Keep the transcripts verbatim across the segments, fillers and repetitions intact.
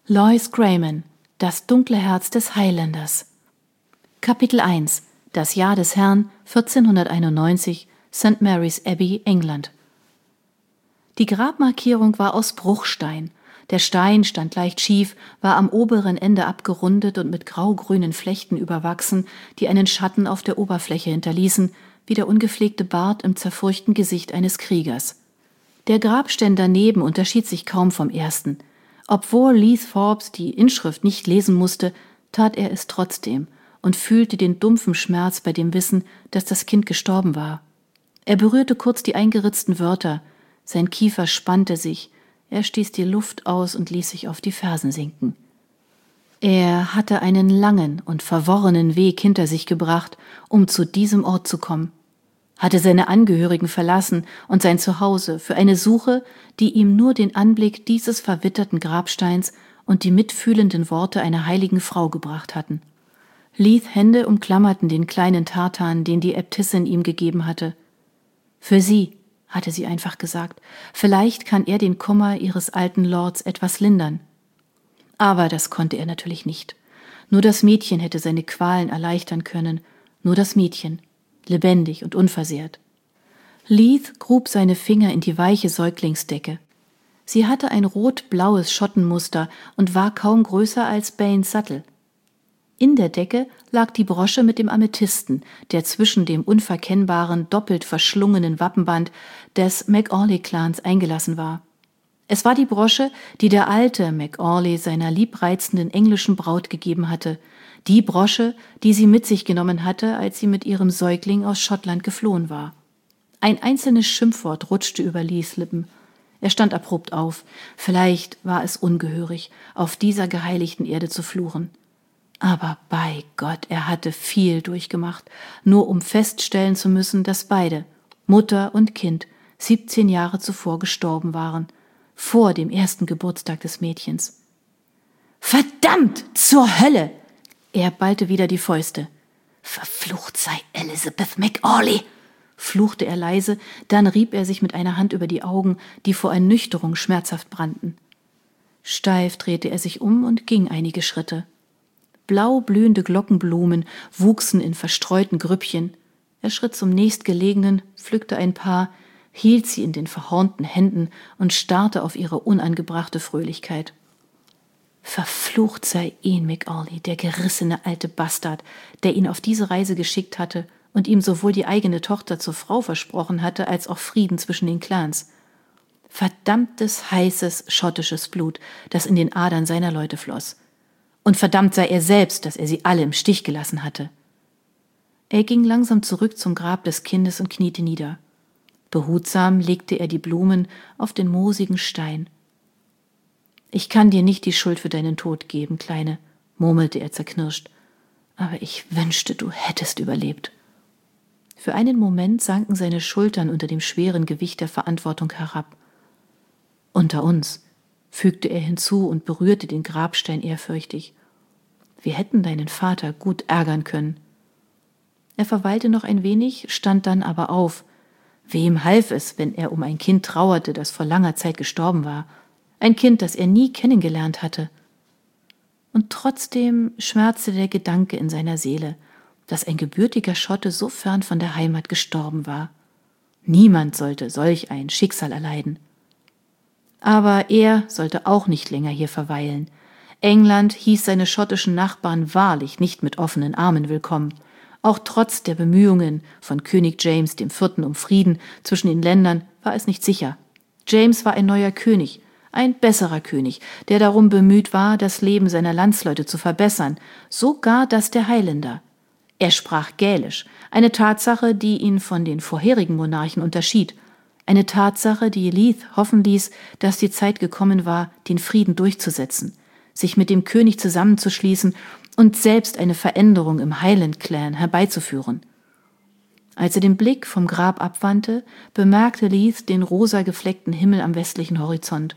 Lois Grayman, das dunkle Herz des Highlanders. Kapitel eins. Das Jahr des Herrn vierzehnhunderteinundneunzig, Saint Mary's Abbey, England. Die Grabmarkierung war aus Bruchstein. Der Stein stand leicht schief, war am oberen Ende abgerundet und mit grau-grünen Flechten überwachsen, die einen Schatten auf der Oberfläche hinterließen, wie der ungepflegte Bart im zerfurchten Gesicht eines Kriegers. Der Grabstein daneben unterschied sich kaum vom ersten. Obwohl Leith Forbes die Inschrift nicht lesen musste, tat er es trotzdem und fühlte den dumpfen Schmerz bei dem Wissen, dass das Kind gestorben war. Er berührte kurz die eingeritzten Wörter, sein Kiefer spannte sich, er stieß die Luft aus und ließ sich auf die Fersen sinken. Er hatte einen langen und verworrenen Weg hinter sich gebracht, um zu diesem Ort zu kommen, hatte seine Angehörigen verlassen und sein Zuhause für eine Suche, die ihm nur den Anblick dieses verwitterten Grabsteins und die mitfühlenden Worte einer heiligen Frau gebracht hatten. Leiths Hände umklammerten den kleinen Tartan, den die Äbtissin ihm gegeben hatte. »Für Sie«, hatte sie einfach gesagt, »vielleicht kann er den Kummer Ihres alten Lords etwas lindern.« Aber das konnte er natürlich nicht. Nur das Mädchen hätte seine Qualen erleichtern können, nur das Mädchen, lebendig und unversehrt. Leith grub seine Finger in die weiche Säuglingsdecke. Sie hatte ein rot-blaues Schottenmuster und war kaum größer als Baines Sattel. In der Decke lag die Brosche mit dem Amethysten, der zwischen dem unverkennbaren, doppelt verschlungenen Wappenband des MacAulay-Clans eingelassen war. Es war die Brosche, die der alte MacAulay seiner liebreizenden englischen Braut gegeben hatte, die Brosche, die sie mit sich genommen hatte, als sie mit ihrem Säugling aus Schottland geflohen war. Ein einzelnes Schimpfwort rutschte über Leiths Lippen. Er stand abrupt auf. Vielleicht war es ungehörig, auf dieser geheiligten Erde zu fluchen. Aber bei Gott, er hatte viel durchgemacht, nur um feststellen zu müssen, dass beide, Mutter und Kind, siebzehn Jahre zuvor gestorben waren, vor dem ersten Geburtstag des Mädchens. »Verdammt! Zur Hölle!« Er ballte wieder die Fäuste. »Verflucht sei Elizabeth MacAulay«, fluchte er leise, dann rieb er sich mit einer Hand über die Augen, die vor Ernüchterung schmerzhaft brannten. Steif drehte er sich um und ging einige Schritte. Blau blühende Glockenblumen wuchsen in verstreuten Grüppchen. Er schritt zum nächstgelegenen, pflückte ein paar, hielt sie in den verhornten Händen und starrte auf ihre unangebrachte Fröhlichkeit. Verflucht sei Ian MacAulay, der gerissene alte Bastard, der ihn auf diese Reise geschickt hatte und ihm sowohl die eigene Tochter zur Frau versprochen hatte, als auch Frieden zwischen den Clans. Verdammtes, heißes, schottisches Blut, das in den Adern seiner Leute floss. Und verdammt sei er selbst, dass er sie alle im Stich gelassen hatte. Er ging langsam zurück zum Grab des Kindes und kniete nieder. Behutsam legte er die Blumen auf den moosigen Stein. »Ich kann dir nicht die Schuld für deinen Tod geben, Kleine«, murmelte er zerknirscht, »aber ich wünschte, du hättest überlebt.« Für einen Moment sanken seine Schultern unter dem schweren Gewicht der Verantwortung herab. »Unter uns«, fügte er hinzu und berührte den Grabstein ehrfürchtig. »Wir hätten deinen Vater gut ärgern können.« Er verweilte noch ein wenig, stand dann aber auf. Wem half es, wenn er um ein Kind trauerte, das vor langer Zeit gestorben war? Ein Kind, das er nie kennengelernt hatte. Und trotzdem schmerzte der Gedanke in seiner Seele, dass ein gebürtiger Schotte so fern von der Heimat gestorben war. Niemand sollte solch ein Schicksal erleiden. Aber er sollte auch nicht länger hier verweilen. England hieß seine schottischen Nachbarn wahrlich nicht mit offenen Armen willkommen. Auch trotz der Bemühungen von König James dem Vierten um Frieden zwischen den Ländern war es nicht sicher. James war ein neuer König, ein besserer König, der darum bemüht war, das Leben seiner Landsleute zu verbessern, sogar das der Highlander. Er sprach Gälisch, eine Tatsache, die ihn von den vorherigen Monarchen unterschied, eine Tatsache, die Leith hoffen ließ, dass die Zeit gekommen war, den Frieden durchzusetzen, sich mit dem König zusammenzuschließen und selbst eine Veränderung im Highland-Clan herbeizuführen. Als er den Blick vom Grab abwandte, bemerkte Leith den rosa gefleckten Himmel am westlichen Horizont.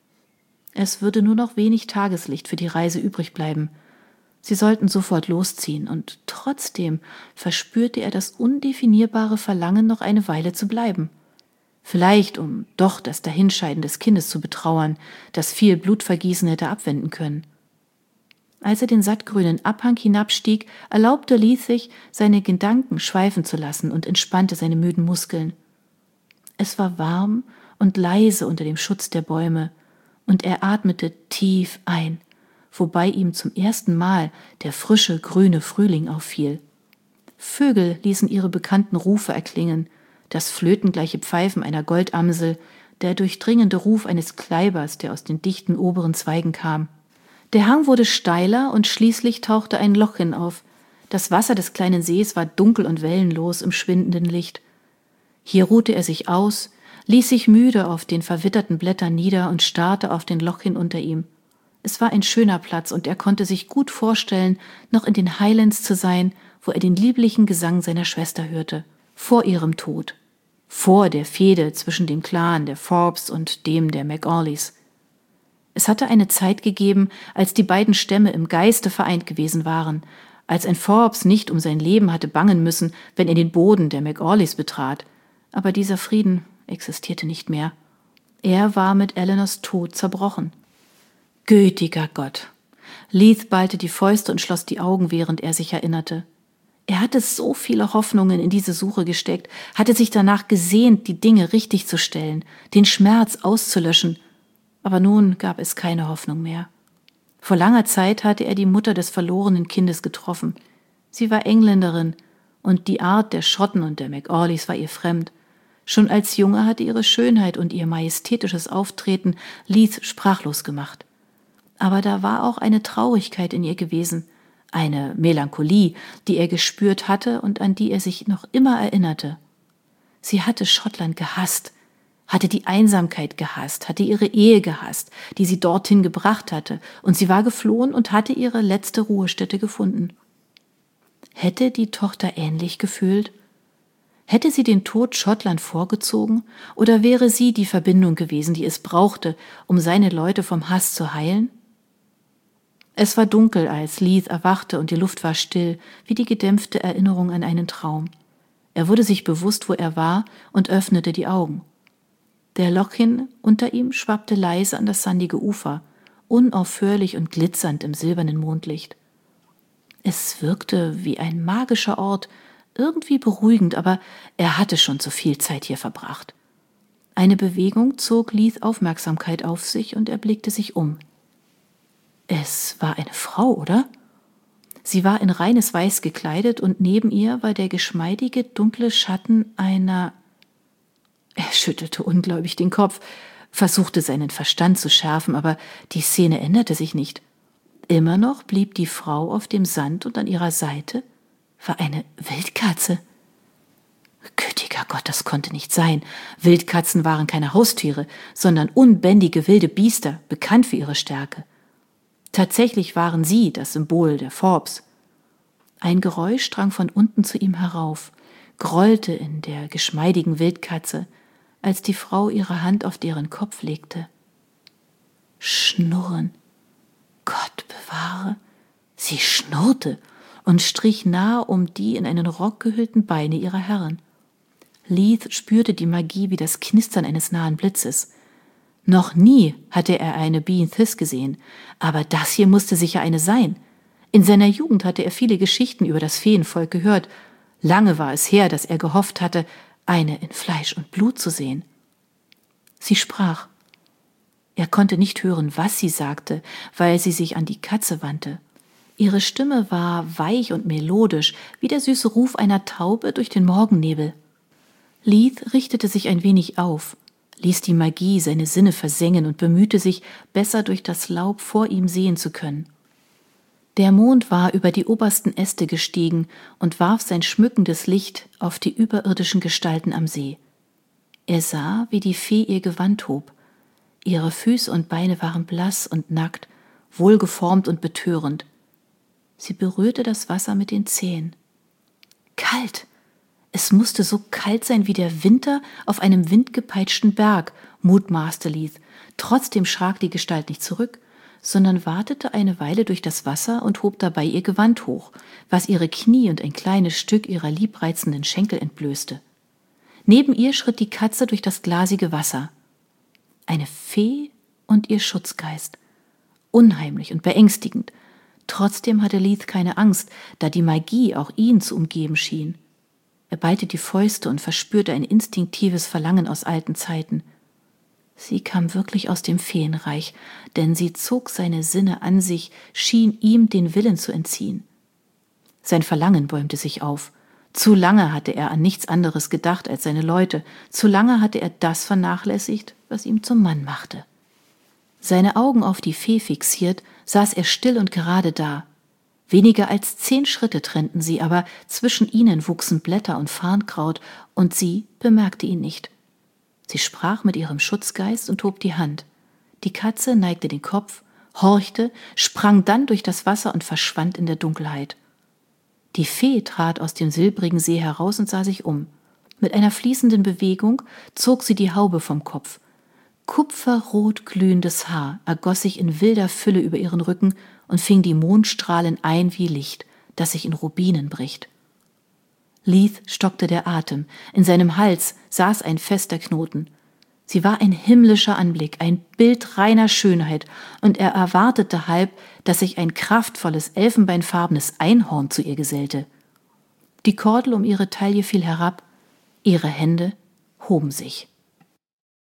Es würde nur noch wenig Tageslicht für die Reise übrig bleiben. Sie sollten sofort losziehen, und trotzdem verspürte er das undefinierbare Verlangen, noch eine Weile zu bleiben. Vielleicht, um doch das Dahinscheiden des Kindes zu betrauern, das viel Blutvergießen hätte abwenden können. Als er den sattgrünen Abhang hinabstieg, erlaubte Leith sich, seine Gedanken schweifen zu lassen und entspannte seine müden Muskeln. Es war warm und leise unter dem Schutz der Bäume, und er atmete tief ein, wobei ihm zum ersten Mal der frische, grüne Frühling auffiel. Vögel ließen ihre bekannten Rufe erklingen, das flötengleiche Pfeifen einer Goldamsel, der durchdringende Ruf eines Kleibers, der aus den dichten oberen Zweigen kam. Der Hang wurde steiler und schließlich tauchte ein Loch hin auf. Das Wasser des kleinen Sees war dunkel und wellenlos im schwindenden Licht. Hier ruhte er sich aus, ließ sich müde auf den verwitterten Blättern nieder und starrte auf den Loch hin unter ihm. Es war ein schöner Platz, und er konnte sich gut vorstellen, noch in den Highlands zu sein, wo er den lieblichen Gesang seiner Schwester hörte, vor ihrem Tod, vor der Fehde zwischen dem Clan der Forbes und dem der MacAulays. Es hatte eine Zeit gegeben, als die beiden Stämme im Geiste vereint gewesen waren, als ein Forbes nicht um sein Leben hatte bangen müssen, wenn er den Boden der MacAulays betrat. Aber dieser Frieden existierte nicht mehr. Er war mit Eleanors Tod zerbrochen. Gütiger Gott! Leith ballte die Fäuste und schloss die Augen, während er sich erinnerte. Er hatte so viele Hoffnungen in diese Suche gesteckt, hatte sich danach gesehnt, die Dinge richtig zu stellen, den Schmerz auszulöschen. Aber nun gab es keine Hoffnung mehr. Vor langer Zeit hatte er die Mutter des verlorenen Kindes getroffen. Sie war Engländerin, und die Art der Schotten und der MacAulays war ihr fremd. Schon als Junge hatte ihre Schönheit und ihr majestätisches Auftreten Leith sprachlos gemacht. Aber da war auch eine Traurigkeit in ihr gewesen, eine Melancholie, die er gespürt hatte und an die er sich noch immer erinnerte. Sie hatte Schottland gehasst, hatte die Einsamkeit gehasst, hatte ihre Ehe gehasst, die sie dorthin gebracht hatte, und sie war geflohen und hatte ihre letzte Ruhestätte gefunden. Hätte die Tochter ähnlich gefühlt? Hätte sie den Tod Schottland vorgezogen, oder wäre sie die Verbindung gewesen, die es brauchte, um seine Leute vom Hass zu heilen? Es war dunkel, als Leith erwachte, und die Luft war still, wie die gedämpfte Erinnerung an einen Traum. Er wurde sich bewusst, wo er war, und öffnete die Augen. Der Lochin unter ihm schwappte leise an das sandige Ufer, unaufhörlich und glitzernd im silbernen Mondlicht. Es wirkte wie ein magischer Ort, irgendwie beruhigend, aber er hatte schon zu viel Zeit hier verbracht. Eine Bewegung zog Leiths Aufmerksamkeit auf sich, und er blickte sich um. Es war eine Frau, oder? Sie war in reines Weiß gekleidet, und neben ihr war der geschmeidige, dunkle Schatten einer... Er schüttelte ungläubig den Kopf, versuchte seinen Verstand zu schärfen, aber die Szene änderte sich nicht. Immer noch blieb die Frau auf dem Sand, und an ihrer Seite war eine Wildkatze. Gütiger Gott, das konnte nicht sein. Wildkatzen waren keine Haustiere, sondern unbändige wilde Biester, bekannt für ihre Stärke. Tatsächlich waren sie das Symbol der Forbes. Ein Geräusch drang von unten zu ihm herauf, grollte in der geschmeidigen Wildkatze, als die Frau ihre Hand auf deren Kopf legte. Schnurren. Gott bewahre. Sie schnurrte und strich nahe um die in einen Rock gehüllten Beine ihrer Herrin. Leith spürte die Magie wie das Knistern eines nahen Blitzes. Noch nie hatte er eine Bean Thys gesehen, aber das hier musste sicher eine sein. In seiner Jugend hatte er viele Geschichten über das Feenvolk gehört. Lange war es her, dass er gehofft hatte, eine in Fleisch und Blut zu sehen. Sie sprach. Er konnte nicht hören, was sie sagte, weil sie sich an die Katze wandte. Ihre Stimme war weich und melodisch, wie der süße Ruf einer Taube durch den Morgennebel. Leith richtete sich ein wenig auf, ließ die Magie seine Sinne versengen und bemühte sich, besser durch das Laub vor ihm sehen zu können. Der Mond war über die obersten Äste gestiegen und warf sein schmückendes Licht auf die überirdischen Gestalten am See. Er sah, wie die Fee ihr Gewand hob. Ihre Füße und Beine waren blass und nackt, wohlgeformt und betörend. Sie berührte das Wasser mit den Zehen. Kalt! Es musste so kalt sein wie der Winter auf einem windgepeitschten Berg, mutmaßte Leith. Trotzdem schrak die Gestalt nicht zurück, sondern watete eine Weile durch das Wasser und hob dabei ihr Gewand hoch, was ihre Knie und ein kleines Stück ihrer liebreizenden Schenkel entblößte. Neben ihr schritt die Katze durch das glasige Wasser. Eine Fee und ihr Schutzgeist. Unheimlich und beängstigend. Trotzdem hatte Leith keine Angst, da die Magie auch ihn zu umgeben schien. Er ballte die Fäuste und verspürte ein instinktives Verlangen aus alten Zeiten. Sie kam wirklich aus dem Feenreich, denn sie zog seine Sinne an sich, schien ihm den Willen zu entziehen. Sein Verlangen bäumte sich auf. Zu lange hatte er an nichts anderes gedacht als seine Leute, zu lange hatte er das vernachlässigt, was ihn zum Mann machte. Seine Augen auf die Fee fixiert, saß er still und gerade da. Weniger als zehn Schritte trennten sie, aber zwischen ihnen wuchsen Blätter und Farnkraut, und sie bemerkte ihn nicht. Sie sprach mit ihrem Schutzgeist und hob die Hand. Die Katze neigte den Kopf, horchte, sprang dann durch das Wasser und verschwand in der Dunkelheit. Die Fee trat aus dem silbrigen See heraus und sah sich um. Mit einer fließenden Bewegung zog sie die Haube vom Kopf. Kupferrot glühendes Haar ergoss sich in wilder Fülle über ihren Rücken und fing die Mondstrahlen ein wie Licht, das sich in Rubinen bricht. Leith stockte der Atem, in seinem Hals saß ein fester Knoten. Sie war ein himmlischer Anblick, ein Bild reiner Schönheit, und er erwartete halb, dass sich ein kraftvolles, elfenbeinfarbenes Einhorn zu ihr gesellte. Die Kordel um ihre Taille fiel herab, ihre Hände hoben sich.